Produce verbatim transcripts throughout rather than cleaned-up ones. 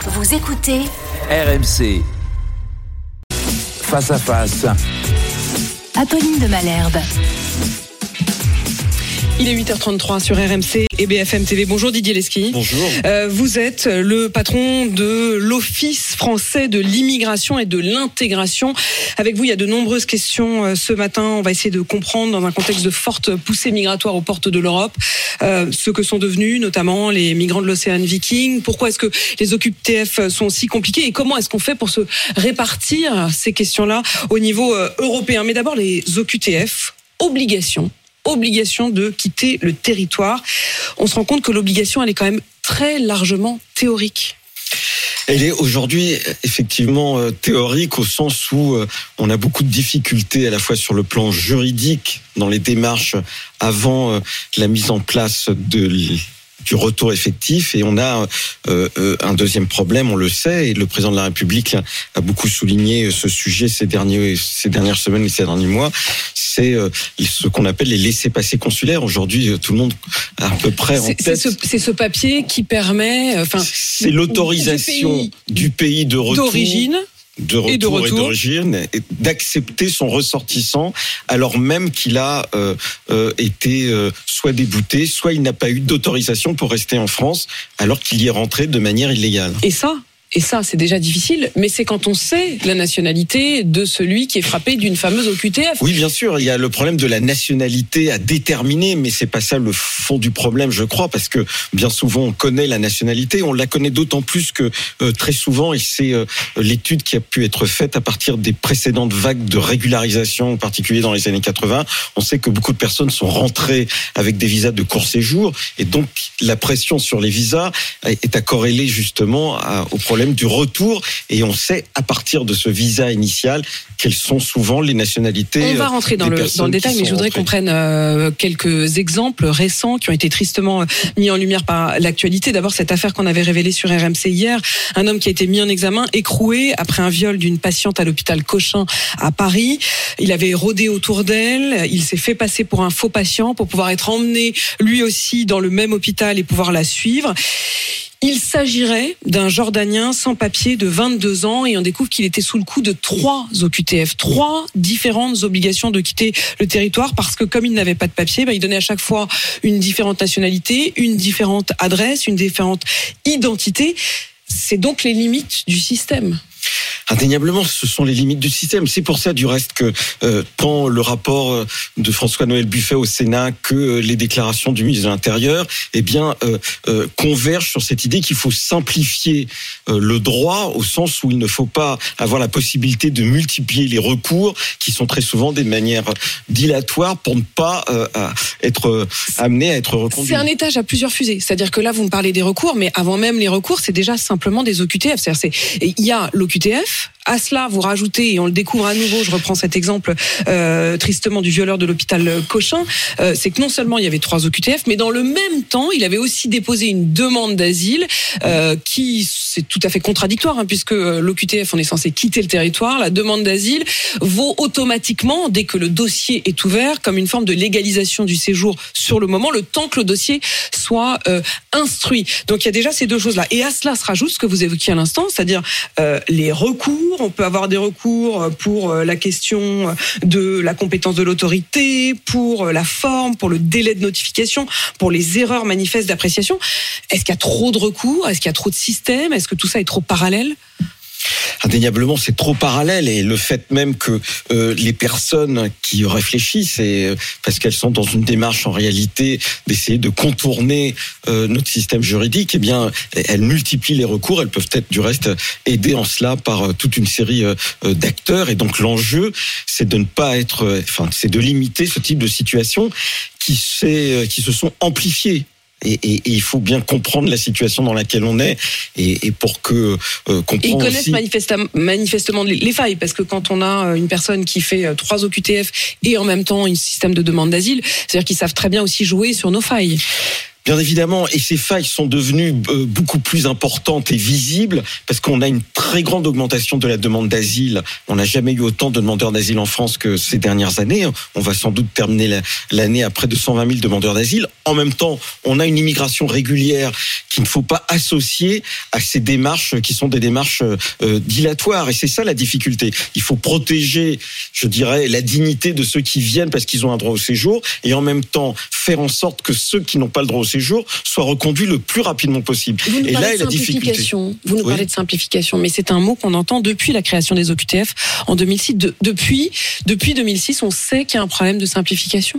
Vous écoutez R M C. Face à face. Apolline de Malherbe. Il est huit heures trente-trois sur R M C et B F M T V. Bonjour Didier Lesky. Bonjour. Euh, vous êtes le patron de l'Office français de l'immigration et de l'intégration. Avec vous, il y a de nombreuses questions euh, ce matin. On va essayer de comprendre, dans un contexte de forte poussée migratoire aux portes de l'Europe, euh, ce que sont devenus notamment les migrants de l'Océan Viking. Pourquoi est-ce que les O Q T F sont si compliqués et comment est-ce qu'on fait pour se répartir ces questions-là au niveau euh, européen? Mais d'abord, les O Q T F, obligation. Obligation de quitter le territoire. On se rend compte que l'obligation, elle est quand même très largement théorique. Elle est aujourd'hui effectivement euh, théorique au sens où euh, on a beaucoup de difficultés à la fois sur le plan juridique dans les démarches avant euh, la mise en place de l- du retour effectif, et on a euh, euh, un deuxième problème, on le sait, et le président de la République a beaucoup souligné ce sujet ces derniers, ces dernières semaines et ces derniers mois, c'est euh, ce qu'on appelle les laissez-passer consulaires. Aujourd'hui, tout le monde a à peu près en c'est, tête. C'est ce, c'est ce papier qui permet, enfin, c'est l'autorisation du pays, du pays de retour, d'origine. De retour et, de retour. et d'origine, et d'accepter son ressortissant alors même qu'il a euh, euh, été euh, soit débouté, soit il n'a pas eu d'autorisation pour rester en France alors qu'il y est rentré de manière illégale. Et ça Et ça, c'est déjà difficile, mais c'est quand on sait la nationalité de celui qui est frappé d'une fameuse O Q T F. Oui, bien sûr, il y a le problème de la nationalité à déterminer, mais c'est pas ça le fond du problème, je crois, parce que bien souvent on connaît la nationalité, on la connaît d'autant plus que euh, très souvent, et c'est euh, l'étude qui a pu être faite à partir des précédentes vagues de régularisation, en particulier dans les années quatre-vingts, on sait que beaucoup de personnes sont rentrées avec des visas de court séjour, et donc la pression sur les visas est à corréler justement à, au problème du retour, et on sait à partir de ce visa initial quelles sont souvent les nationalités. On va rentrer dans, le, dans le détail, mais je voudrais rentrées. qu'on prenne euh, quelques exemples récents qui ont été tristement mis en lumière par l'actualité. D'abord, cette affaire qu'on avait révélée sur R M C hier, un homme qui a été mis en examen, écroué après un viol d'une patiente à l'hôpital Cochin à Paris. Il avait rôdé autour d'elle, il s'est fait passer pour un faux patient pour pouvoir être emmené lui aussi dans le même hôpital et pouvoir la suivre. Il s'agirait d'un Jordanien sans papier de vingt-deux ans, et on découvre qu'il était sous le coup de trois O Q T F, trois différentes obligations de quitter le territoire, parce que comme il n'avait pas de papier, bah, il donnait à chaque fois une différente nationalité, une différente adresse, une différente identité. C'est donc les limites du système. Indéniablement, ce sont les limites du système. C'est pour ça, du reste, que euh, tant le rapport de François-Noël Buffet au Sénat que euh, les déclarations du ministre de l'Intérieur, eh bien, euh, euh, convergent sur cette idée qu'il faut simplifier euh, le droit, au sens où il ne faut pas avoir la possibilité de multiplier les recours, qui sont très souvent des manières dilatoires pour ne pas euh, être euh, amené à être reconduit. C'est un étage à plusieurs fusées. C'est-à-dire que là, vous me parlez des recours, mais avant même les recours, c'est déjà simplement des O Q T F. C'est-à-dire, c'est, il y a l'O Q T F. À cela, vous rajoutez, et on le découvre à nouveau, je reprends cet exemple euh, tristement du violeur de l'hôpital Cochin, euh, c'est que non seulement il y avait trois O Q T F, mais dans le même temps, il avait aussi déposé une demande d'asile euh, qui, c'est tout à fait contradictoire, hein, puisque l'O Q T F, on est censé quitter le territoire. La demande d'asile vaut automatiquement, dès que le dossier est ouvert, comme une forme de légalisation du séjour sur le moment, le temps que le dossier soit euh, instruit. Donc il y a déjà ces deux choses-là. Et à cela se rajoute ce que vous évoquiez à l'instant, c'est-à-dire euh, les recours. On peut avoir des recours pour la question de la compétence de l'autorité, pour la forme, pour le délai de notification, pour les erreurs manifestes d'appréciation. Est-ce qu'il y a trop de recours? Est-ce qu'il y a trop de systèmes? Est-ce que tout ça est trop parallèle? Indéniablement, c'est trop parallèle, et le fait même que euh, les personnes qui réfléchissent, et, parce qu'elles sont dans une démarche en réalité d'essayer de contourner euh, notre système juridique, eh bien, elles multiplient les recours. Elles peuvent être du reste aidées en cela par euh, toute une série euh, d'acteurs, et donc l'enjeu, c'est de ne pas être, euh, enfin, c'est de limiter ce type de situation qui, s'est, qui se sont amplifiées. Et, et, et il faut bien comprendre la situation dans laquelle on est, et, et pour que euh, comprendre. Ils connaissent aussi... manifestement, manifestement les failles, parce que quand on a une personne qui fait trois O Q T F et en même temps un système de demande d'asile, c'est-à-dire qu'ils savent très bien aussi jouer sur nos failles. Bien évidemment, et ces failles sont devenues euh, beaucoup plus importantes et visibles parce qu'on a une très grande augmentation de la demande d'asile. On n'a jamais eu autant de demandeurs d'asile en France que ces dernières années. On va sans doute terminer la, l'année à près de cent vingt mille demandeurs d'asile. En même temps, on a une immigration régulière qu'il ne faut pas associer à ces démarches qui sont des démarches euh, dilatoires. Et c'est ça la difficulté. Il faut protéger, je dirais, la dignité de ceux qui viennent parce qu'ils ont un droit au séjour et en même temps faire en sorte que ceux qui n'ont pas le droit au séjour soit reconduit le plus rapidement possible. Vous nous et parlez là est de la difficulté. simplification. Vous nous Oui. parlez de simplification, mais c'est un mot qu'on entend depuis la création des O Q T F en deux mille six. De, depuis, depuis deux mille six, on sait qu'il y a un problème de simplification.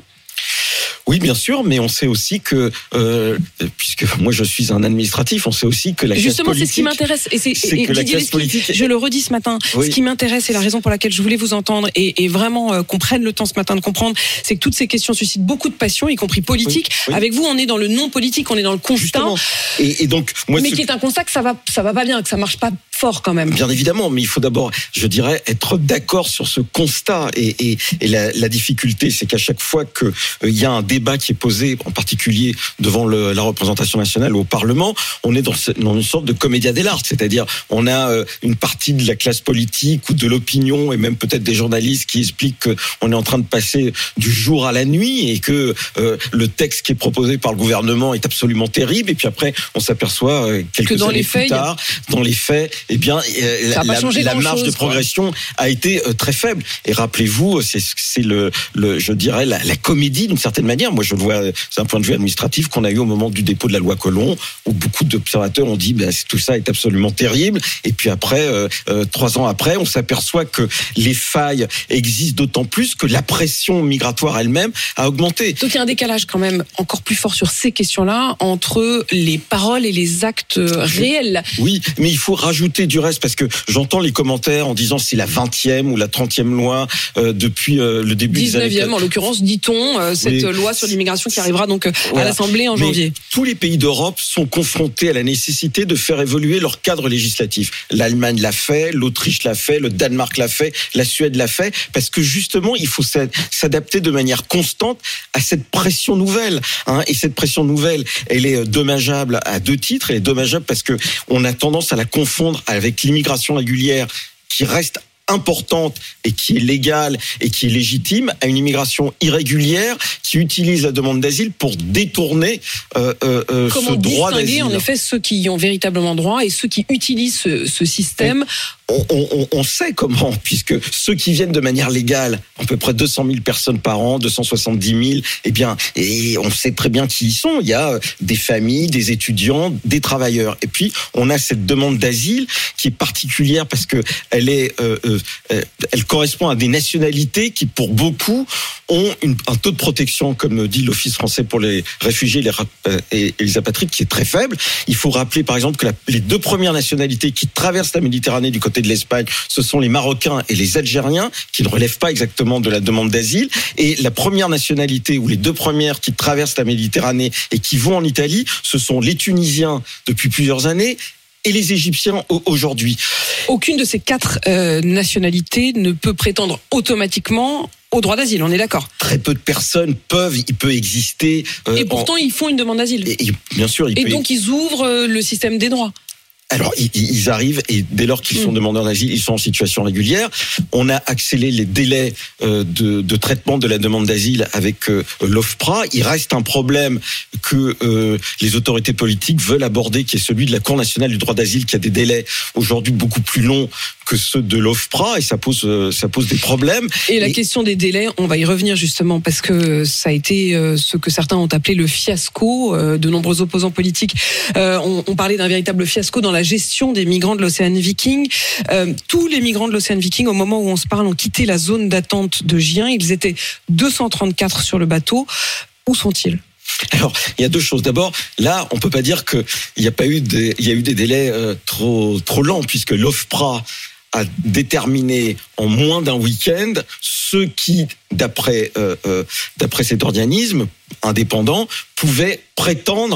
Oui, bien sûr, mais on sait aussi que, euh, puisque moi je suis un administratif, on sait aussi que la classe Justement, politique... c'est ce qui m'intéresse. Et c'est, c'est et que la Didier classe Lesky, politique- je le redis ce matin, Oui. ce qui m'intéresse et la raison pour laquelle je voulais vous entendre et, et vraiment euh, qu'on prenne le temps ce matin de comprendre, c'est que toutes ces questions suscitent beaucoup de passion, y compris politique. Oui, oui. Avec vous, on est dans le non politique, on est dans le constat, Justement. Et, et donc, moi, mais ce- qui est un constat que ça va, ça va pas bien, que ça marche pas fort quand même. Bien évidemment, mais il faut d'abord, je dirais, être d'accord sur ce constat. Et, et, et la, la difficulté, c'est qu'à chaque fois qu'il euh, y a un débat qui est posé, en particulier devant le, la représentation nationale ou au Parlement, on est dans, ce, dans une sorte de commedia dell'arte. C'est-à-dire, on a euh, une partie de la classe politique ou de l'opinion, et même peut-être des journalistes qui expliquent qu'on est en train de passer du jour à la nuit et que euh, le texte qui est proposé par le gouvernement est absolument terrible. Et puis après, on s'aperçoit euh, quelques Que dans années les plus faits, tard, dans les faits, eh bien, euh, Ça a pas la, changé la marge grand-chose, de quoi. progression a été euh, très faible. Et rappelez-vous, c'est, c'est le, le, je dirais, la, la comédie d'une certaine manière. Moi, je le vois d'un point de vue administratif qu'on a eu au moment du dépôt de la loi Collomb, où beaucoup d'observateurs ont dit, ben, tout ça est absolument terrible. Et puis après, euh, euh, trois ans après, on s'aperçoit que les failles existent d'autant plus que la pression migratoire elle-même a augmenté. Donc il y a un décalage quand même encore plus fort sur ces questions-là entre les paroles et les actes réels. Oui, mais il faut rajouter du reste parce que j'entends les commentaires en disant c'est la vingtième ou la trentième loi euh, depuis euh, le début des années. dix-neuvième en l'occurrence, dit-on, euh, cette Oui. loi sur l'immigration qui arrivera donc euh, Voilà. à l'Assemblée en Mais janvier. tous les pays d'Europe sont confrontés à la nécessité de faire évoluer leur cadre législatif. L'Allemagne l'a fait, l'Autriche l'a fait, le Danemark l'a fait, la Suède l'a fait, parce que justement, il faut s'adapter de manière constante à cette pression nouvelle. Hein. Et cette pression nouvelle, elle est dommageable à deux titres. Elle est dommageable parce que on a tendance à la confondre avec l'immigration régulière qui reste importante et qui est légale et qui est légitime à une immigration irrégulière qui utilise la demande d'asile pour détourner euh, euh, Comment ce droit d'asile. distinguer en effet ceux qui y ont véritablement droit et ceux qui utilisent ce, ce système? On, on, on sait comment, puisque ceux qui viennent de manière légale, à peu près deux cent mille personnes par an, deux cent soixante-dix mille, eh bien, et on sait très bien qui ils sont. Il y a des familles, des étudiants, des travailleurs. Et puis, on a cette demande d'asile qui est particulière parce que elle est, euh, euh, elle correspond à des nationalités qui, pour beaucoup, ont une, un taux de protection, comme dit l'Office français pour les réfugiés les, euh, et, et les apatrides, qui est très faible. Il faut rappeler, par exemple, que la, les deux premières nationalités qui traversent la Méditerranée du côté de l'Espagne, ce sont les Marocains et les Algériens, qui ne relèvent pas exactement de la demande d'asile. Et la première nationalité, ou les deux premières qui traversent la Méditerranée et qui vont en Italie, ce sont les Tunisiens depuis plusieurs années et les Égyptiens aujourd'hui. Aucune de ces quatre euh, nationalités ne peut prétendre automatiquement au droit d'asile, on est d'accord. Très peu de personnes peuvent, il peut exister... Euh, et pourtant, en... ils font une demande d'asile. Et, et, bien sûr, il et peut... donc, ils ouvrent euh, le système des droits. Alors, ils arrivent et dès lors qu'ils sont mmh. demandeurs d'asile, ils sont en situation régulière. On a accéléré les délais euh, de, de traitement de la demande d'asile avec euh, l'OFPRA. Il reste un problème que euh, les autorités politiques veulent aborder, qui est celui de la Cour nationale du droit d'asile, qui a des délais aujourd'hui beaucoup plus longs que ceux de l'OFPRA, et ça pose euh, ça pose des problèmes. Et la et... question des délais, on va y revenir justement parce que ça a été euh, ce que certains ont appelé le fiasco. Euh, de nombreux opposants politiques euh, ont, ont parlé d'un véritable fiasco dans la gestion des migrants de l'Océan Viking. Euh, tous les migrants de l'Océan Viking, au moment où on se parle, ont quitté la zone d'attente de Gien. Ils étaient deux cent trente-quatre sur le bateau. Où sont-ils ? Alors, il y a deux choses. D'abord, là, on peut pas dire que il y a pas eu des, il y a eu des délais euh, trop trop lents, puisque l'OFPRA a déterminé en moins d'un week-end ceux qui, d'après euh, euh, d'après cet organisme indépendant, pouvaient prétendre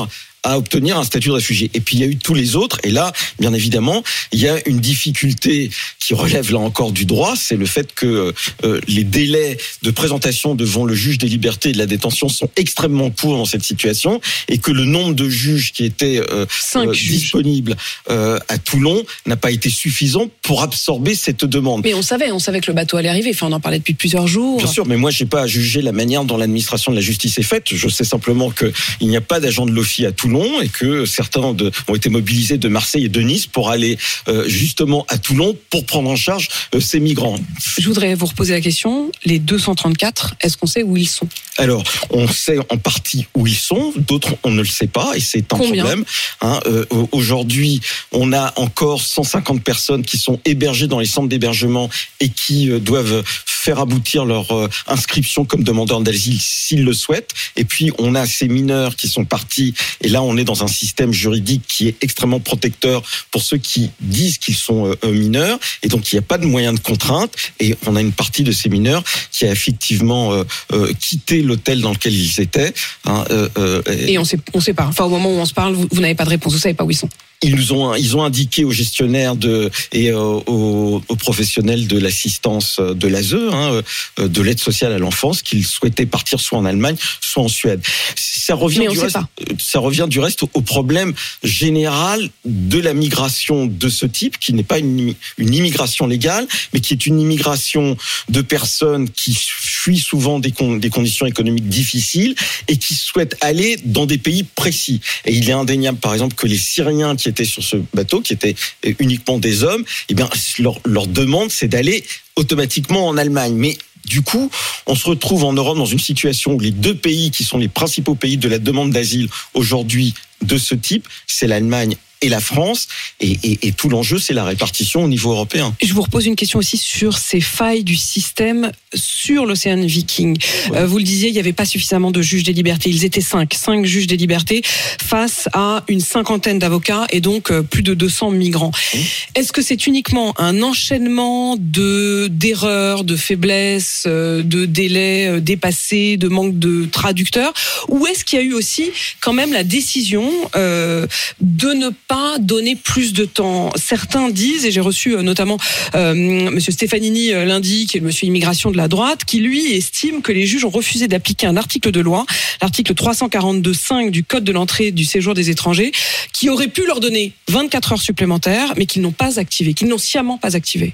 à obtenir un statut de réfugié. Et puis il y a eu tous les autres. Et là, bien évidemment, il y a une difficulté qui relève là encore du droit, c'est le fait que euh, les délais de présentation devant le juge des libertés et de la détention sont extrêmement courts dans cette situation, et que le nombre de juges qui étaient euh, euh, disponibles euh, à Toulon n'a pas été suffisant pour absorber cette demande. Mais on savait, on savait que le bateau allait arriver. Enfin, on en parlait depuis plusieurs jours. Bien sûr, mais moi, j'ai pas à juger la manière dont l'administration de la justice est faite. Je sais simplement que il n'y a pas d'agent de l'O F I à Toulon et que certains de, ont été mobilisés de Marseille et de Nice pour aller euh, justement à Toulon pour prendre en charge euh, ces migrants. Je voudrais vous reposer la question. Les deux cent trente-quatre, est-ce qu'on sait où ils sont ? Alors, on sait en partie où ils sont, d'autres on ne le sait pas, et c'est un Combien problème. Hein, euh, aujourd'hui, on a encore cent cinquante personnes qui sont hébergées dans les centres d'hébergement et qui euh, doivent faire aboutir leur euh, inscription comme demandeurs d'asile s'ils le souhaitent. Et puis, on a ces mineurs qui sont partis, et là, on est dans un système juridique qui est extrêmement protecteur pour ceux qui disent qu'ils sont euh, mineurs, et donc il n'y a pas de moyen de contrainte, et on a une partie de ces mineurs qui a effectivement euh, euh, quitté l'hôtel dans lequel ils étaient. Hein, euh, euh, et on sait, on sait pas. Enfin, au moment où on se parle, vous, vous n'avez pas de réponse. Vous savez pas où ils sont. Ils nous ont, ils ont indiqué aux gestionnaires de et euh, aux, aux professionnels de l'assistance de l'A S E, hein, de l'aide sociale à l'enfance, qu'ils souhaitaient partir soit en Allemagne, soit en Suède. Ça revient Mais on du sait reste, pas. ça revient du reste au problème général de la migration de ce type, qui n'est pas une, une immigration légale, mais qui est une immigration de personnes qui fuient souvent des, con, des conditions économiques difficiles et qui souhaitent aller dans des pays précis. Et il est indéniable, par exemple, que les Syriens qui étaient sur ce bateau, qui étaient uniquement des hommes, eh bien, leur, leur demande, c'est d'aller automatiquement en Allemagne. Mais du coup, on se retrouve en Europe dans une situation où les deux pays qui sont les principaux pays de la demande d'asile aujourd'hui de ce type, c'est l'Allemagne et la France, et, et, et tout l'enjeu, c'est la répartition au niveau européen. Je vous repose une question aussi sur ces failles du système sur l'Océan Viking. Ouais. Euh, vous le disiez, il n'y avait pas suffisamment de juges des libertés. Ils étaient cinq, cinq juges des libertés face à une cinquantaine d'avocats et donc euh, plus de deux cents migrants. Mmh. Est-ce que c'est uniquement un enchaînement de d'erreurs, de faiblesses, euh, de délais euh, dépassés, de manque de traducteurs, ou est-ce qu'il y a eu aussi quand même la décision euh, de ne pas donner plus de temps? Certains disent, et j'ai reçu euh, notamment euh, monsieur Stefanini euh, lundi, qui est le monsieur immigration de la droite, qui lui estime que les juges ont refusé d'appliquer un article de loi, l'article trois cent quarante-deux cinq du Code de l'entrée et du séjour des étrangers, qui aurait pu leur donner vingt-quatre heures supplémentaires, mais qu'ils n'ont pas activé, qu'ils n'ont sciemment pas activé.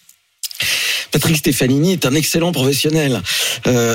Patrick Stefanini est un excellent professionnel. Euh,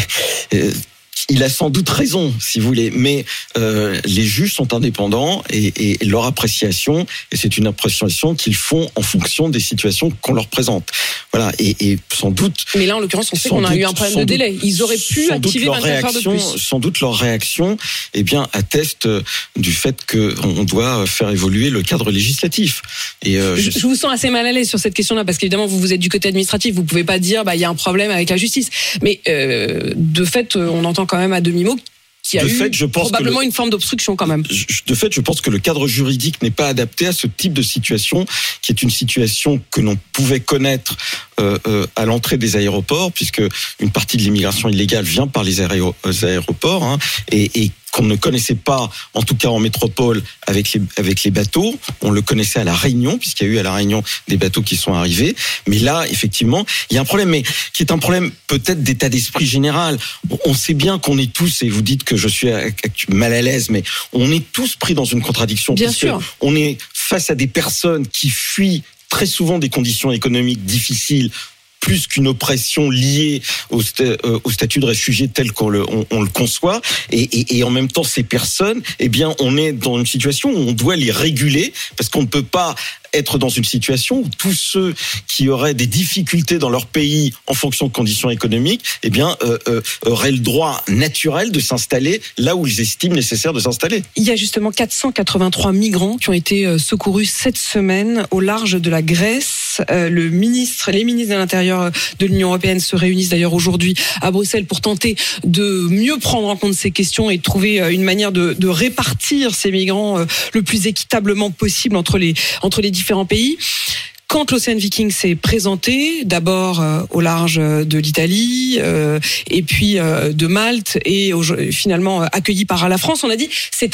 Il a sans doute raison, si vous voulez, mais euh, les juges sont indépendants et, et leur appréciation, et c'est une appréciation qu'ils font en fonction des situations qu'on leur présente. Voilà, et, et sans doute. Mais là, en l'occurrence, on sait qu'on a eu un problème de délai. Ils auraient pu activer vingt-quatre heures de plus. Sans doute leur réaction, eh bien, atteste du fait qu'on doit faire évoluer le cadre législatif. Et euh, je, je vous sens assez mal à l'aise sur cette question-là, parce qu'évidemment, vous vous êtes du côté administratif, vous pouvez pas dire, bah, il y a un problème avec la justice. Mais euh, de fait, on entend quand même à demi-mot qu'il y a de eu fait, je pense probablement que le, une forme d'obstruction quand même. De fait, je pense que le cadre juridique n'est pas adapté à ce type de situation, qui est une situation que l'on pouvait connaître euh, euh, à l'entrée des aéroports, puisque une partie de l'immigration illégale vient par les aéro- aéroports, hein, et, et qu'on ne connaissait pas, en tout cas en métropole, avec les, avec les bateaux. On le connaissait à La Réunion, puisqu'il y a eu à La Réunion des bateaux qui sont arrivés. Mais là, effectivement, il y a un problème, mais qui est un problème peut-être d'état d'esprit général. On sait bien qu'on est tous, et vous dites que je suis mal à l'aise, mais on est tous pris dans une contradiction. Bien sûr. On est face à des personnes qui fuient très souvent des conditions économiques difficiles, plus qu'une oppression liée au, st- au statut de réfugié tel qu'on le, on, on le conçoit. Et, et, et en même temps, ces personnes, eh bien, on est dans une situation où on doit les réguler, parce qu'on ne peut pas être dans une situation où tous ceux qui auraient des difficultés dans leur pays en fonction de conditions économiques, eh bien, euh, euh, auraient le droit naturel de s'installer là où ils estiment nécessaire de s'installer. Il y a justement quatre cent quatre-vingt-trois migrants qui ont été secourus cette semaine au large de la Grèce. Euh, le ministre, les ministres de l'Intérieur de l'Union européenne se réunissent d'ailleurs aujourd'hui à Bruxelles pour tenter de mieux prendre en compte ces questions et de trouver une manière de, de répartir ces migrants le plus équitablement possible entre les, entre les différents pays. Quand l'Océan Viking s'est présenté, d'abord euh, au large de l'Italie, euh, et puis euh, de Malte, et au, finalement euh, accueilli par la France, on a dit c'est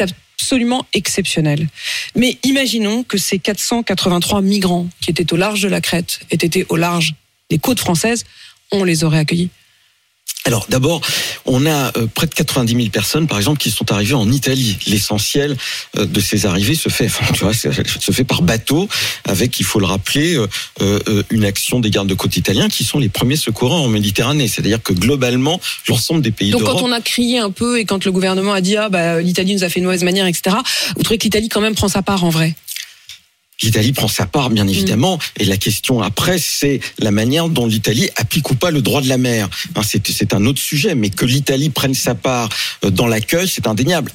absolument exceptionnel. Mais imaginons que ces quatre cent quatre-vingt-trois migrants qui étaient au large de la Crète aient été au large des côtes françaises, on les aurait accueillis. Alors d'abord, on a euh, près de quatre-vingt-dix mille personnes, par exemple, qui sont arrivées en Italie. L'essentiel euh, de ces arrivées se fait, enfin, tu vois, se fait par bateau, avec, il faut le rappeler, euh, euh, une action des gardes-côtes italiens qui sont les premiers secourants en Méditerranée. C'est-à-dire que globalement, l'ensemble des pays Donc d'Europe... quand on a crié un peu et quand le gouvernement a dit ah bah l'Italie nous a fait une mauvaise manière, et cetera. Vous trouvez que l'Italie quand même prend sa part en vrai? L'Italie prend sa part, bien évidemment, mmh. et la question après, c'est la manière dont l'Italie applique ou pas le droit de la mer. Hein, c'est, c'est un autre sujet, mais que l'Italie prenne sa part dans l'accueil, c'est indéniable.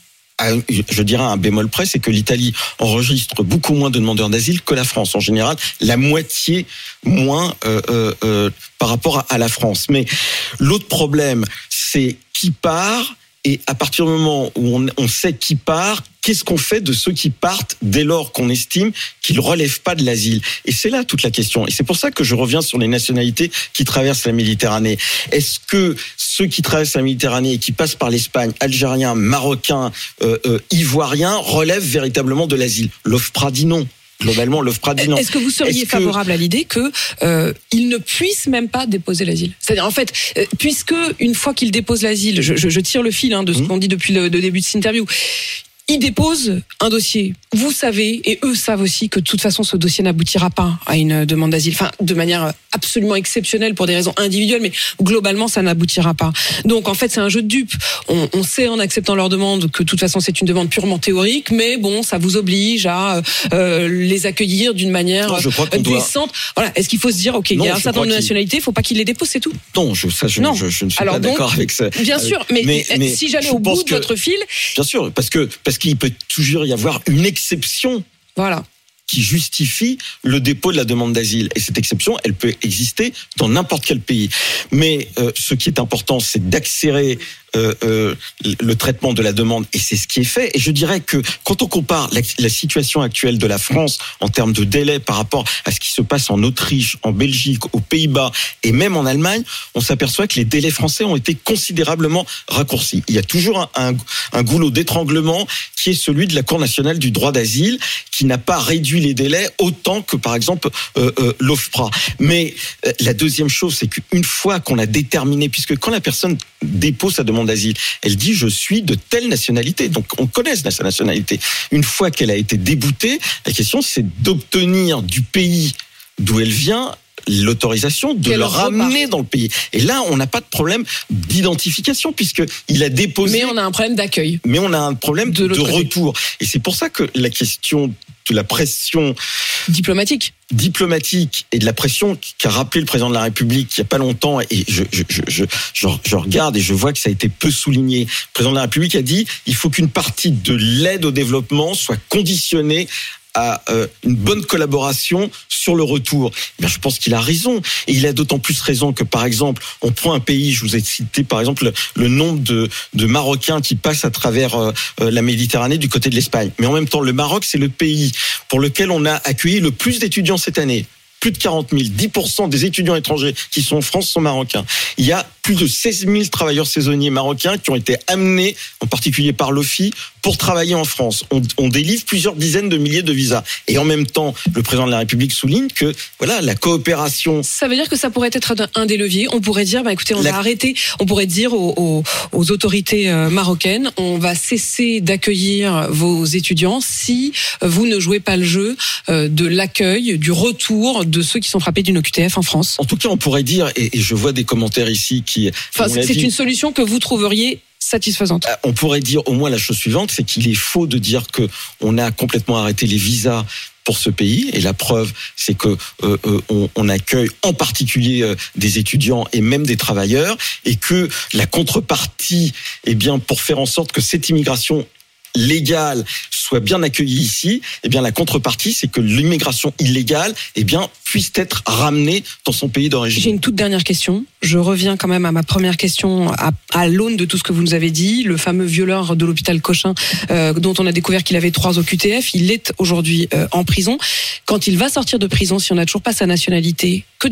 Je dirais un bémol près, c'est que l'Italie enregistre beaucoup moins de demandeurs d'asile que la France. En général, la moitié moins euh, euh, euh, par rapport à, à la France. Mais l'autre problème, c'est qui part, et à partir du moment où on, on sait qui part, qu'est-ce qu'on fait de ceux qui partent dès lors qu'on estime qu'ils ne relèvent pas de l'asile? Et c'est là toute la question. Et c'est pour ça que je reviens sur les nationalités qui traversent la Méditerranée. Est-ce que ceux qui traversent la Méditerranée et qui passent par l'Espagne, algériens, marocains, euh, euh, ivoiriens, relèvent véritablement de l'asile? L'OFPRA dit non. Globalement, l'OFPRA dit non. Est-ce que vous seriez Est-ce favorable que... à l'idée que euh, ils ne puissent même pas déposer l'asile? C'est-à-dire, en fait, euh, puisque une fois qu'ils déposent l'asile, je, je, je tire le fil hein, de ce mmh. qu'on dit depuis le, le début de cette interview, ils déposent un dossier. Vous savez, et eux savent aussi, que de toute façon, ce dossier n'aboutira pas à une demande d'asile. Enfin, de manière absolument exceptionnelle pour des raisons individuelles, mais globalement, ça n'aboutira pas. Donc, en fait, c'est un jeu de dupes. On, on sait, en acceptant leur demande, que de toute façon, c'est une demande purement théorique, mais bon, ça vous oblige à euh, les accueillir d'une manière non, je crois qu'on décente. Doit... Voilà. Est-ce qu'il faut se dire, OK, non, il y a un certain nombre de nationalités, il ne faut pas qu'ils les déposent, c'est tout? Non, je, ça, je, non. je, je ne suis Alors pas donc, d'accord avec ça. Bien sûr, mais, mais, mais si j'allais au bout de que, votre fil... Bien sûr, parce que parce qu'il peut toujours y avoir une exception. Voilà. Qui justifie le dépôt de la demande d'asile. Et cette exception, elle peut exister dans n'importe quel pays. Mais euh, ce qui est important, c'est d'accélérer euh, euh, le traitement de la demande, et c'est ce qui est fait. Et je dirais que quand on compare la, la situation actuelle de la France en termes de délai par rapport à ce qui se passe en Autriche, en Belgique, aux Pays-Bas et même en Allemagne, on s'aperçoit que les délais français ont été considérablement raccourcis. Il y a toujours un, un, un goulot d'étranglement qui est celui de la Cour nationale du droit d'asile, qui n'a pas réduit les délais autant que par exemple euh, euh, l'OFPRA. Mais euh, la deuxième chose, c'est qu'une fois qu'on a déterminé, puisque quand la personne dépose sa demande d'asile, elle dit je suis de telle nationalité, donc on connaît sa nationalité. Une fois qu'elle a été déboutée, la question c'est d'obtenir du pays d'où elle vient l'autorisation de le ramener dans le pays. Et là, on n'a pas de problème d'identification puisqu'il a déposé... Mais on a un problème d'accueil. Mais on a un problème de, de retour. Et c'est pour ça que la question de la pression... Diplomatique. Diplomatique et de la pression qu'a rappelé le président de la République il n'y a pas longtemps, et je, je, je, je, je, je regarde et je vois que ça a été peu souligné. Le président de la République a dit il faut qu'une partie de l'aide au développement soit conditionnée à euh, une bonne collaboration sur le retour. Eh bien, je pense qu'il a raison. Et il a d'autant plus raison que, par exemple, on prend un pays, je vous ai cité, par exemple, le, le nombre de, de Marocains qui passent à travers euh, la Méditerranée du côté de l'Espagne. Mais en même temps, le Maroc, c'est le pays pour lequel on a accueilli le plus d'étudiants cette année. Plus de quarante mille, dix pour cent des étudiants étrangers qui sont en France sont marocains. Il y a plus de seize mille travailleurs saisonniers marocains qui ont été amenés, en particulier par l'O F I, pour travailler en France. On, on délivre plusieurs dizaines de milliers de visas. Et en même temps, le président de la République souligne que voilà, la coopération... Ça veut dire que ça pourrait être un des leviers. On pourrait dire, bah, écoutez, on la... va arrêter, on pourrait dire aux, aux, aux autorités marocaines, on va cesser d'accueillir vos étudiants si vous ne jouez pas le jeu de l'accueil, du retour de ceux qui sont frappés d'une O Q T F en France. En tout cas, on pourrait dire, et, et je vois des commentaires ici qui... Enfin, c'est dit, une solution que vous trouveriez satisfaisante. On pourrait dire au moins la chose suivante, c'est qu'il est faux de dire que on a complètement arrêté les visas pour ce pays, et la preuve, c'est que euh, on, on accueille en particulier euh, des étudiants et même des travailleurs, et que la contrepartie, eh bien, pour faire en sorte que cette immigration légale soit bien accueillie ici, eh bien la contrepartie, c'est que l'immigration illégale, eh bien, puisse être ramenée dans son pays d'origine. J'ai une toute dernière question. Je reviens quand même à ma première question, à, à l'aune de tout ce que vous nous avez dit. Le fameux violeur de l'hôpital Cochin, euh, dont on a découvert qu'il avait trois O Q T F, il est aujourd'hui euh, en prison. Quand il va sortir de prison, si on n'a toujours pas sa nationalité, que deviendra-t-il ?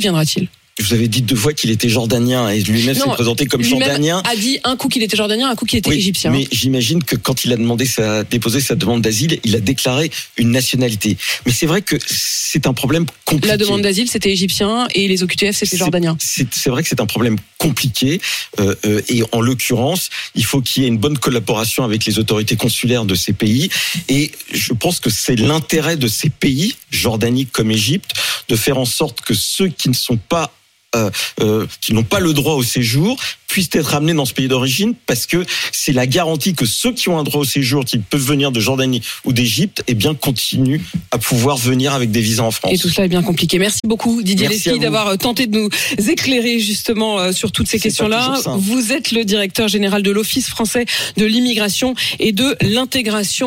vous avez dit deux fois qu'il était jordanien et lui-même s'est présenté comme lui-même jordanien. A dit un coup qu'il était jordanien, un coup qu'il était oui, égyptien. Mais j'imagine que quand il a demandé sa, déposé sa demande d'asile, il a déclaré une nationalité. Mais c'est vrai que c'est un problème compliqué. La demande d'asile, c'était égyptien et les O Q T F, c'était c'est, jordanien. C'est, c'est vrai que c'est un problème compliqué euh, euh, et en l'occurrence, il faut qu'il y ait une bonne collaboration avec les autorités consulaires de ces pays. Et je pense que c'est l'intérêt de ces pays, Jordanie comme Égypte, de faire en sorte que ceux qui ne sont pas Euh, euh, qui n'ont pas le droit au séjour puissent être amenés dans ce pays d'origine, parce que c'est la garantie que ceux qui ont un droit au séjour, qui peuvent venir de Jordanie ou d'Égypte, eh bien continuent à pouvoir venir avec des visas en France. Et tout cela est bien compliqué. Merci beaucoup Didier Lesky d'avoir tenté de nous éclairer justement sur toutes ces c'est questions-là. Vous êtes le directeur général de l'Office français de l'immigration et de l'intégration.